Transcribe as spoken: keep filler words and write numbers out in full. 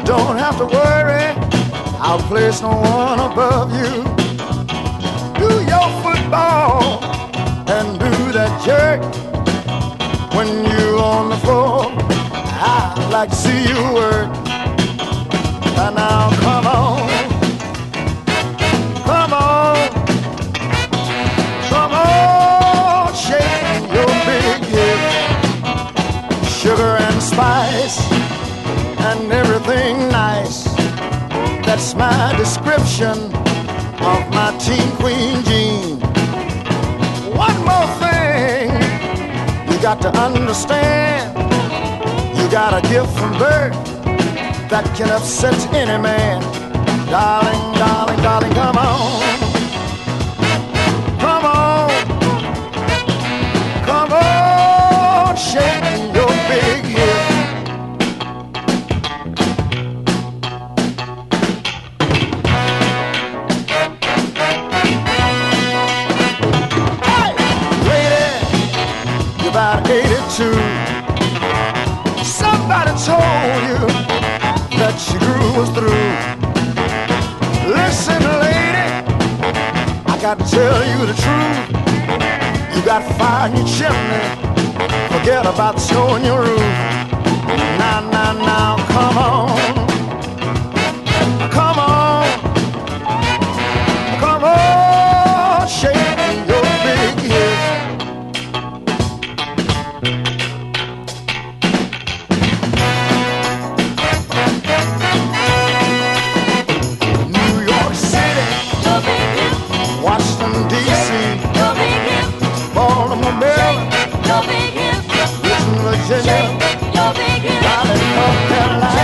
don't have to worry, I'll place no one above you. Do your football and do that jerk. When you on the floor, I'd like to see you work. And now come on, come on, come on, shake your big hip. Sugar and spice and everything nice. That's my description of my teen queen Jean. One more thing you got to understand. You got a gift from birth that can upset any man. Darling, darling, darling, come on. Come on. Come on, shake your big hip. Hey, lady, you're about eighty-two. Somebody told you that your groove was through. Listen, lady, I got to tell you the truth. You got fire in your chimney, forget about the snow in your roof. Now, now, now, come on. Come on. Come on, shake your big hip. Washington, D C, Baltimore, Maryland, Richmond, Virginia, Raleigh, North Carolina.